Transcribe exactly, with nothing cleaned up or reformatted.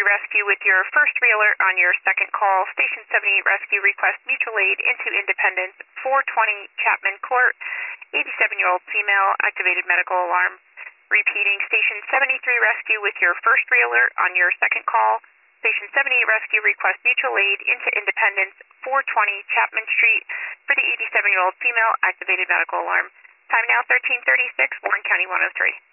Rescue with your first reeler on your second call. Station seventy-eight Rescue request mutual aid into Independence, four twenty Chapman Court, eighty-seven-year-old female, activated medical alarm. Repeating, Station seventy-three Rescue with your first reeler on your second call. Station seventy-eight Rescue request mutual aid into Independence, four twenty Chapman Street for the eighty-seven-year-old female, activated medical alarm. Time now thirteen thirty-six, Warren County one oh three.